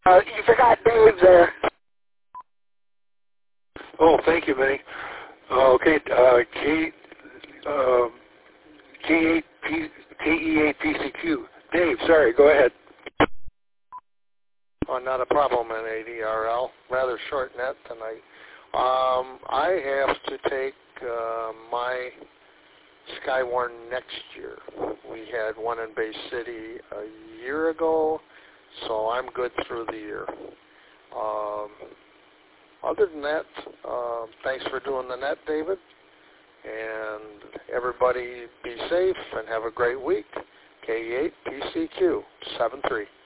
You forgot Dave there. Oh, thank you, Benny. Okay, KE8PCQ. Dave, sorry, go ahead. Oh, not a problem, NADRL. Rather short net tonight. I have to take my Skywarn next year. We had one in Bay City a year ago, so I'm good through the year. Other than that, thanks for doing the net, David. And everybody be safe and have a great week. KE8PCQ 73.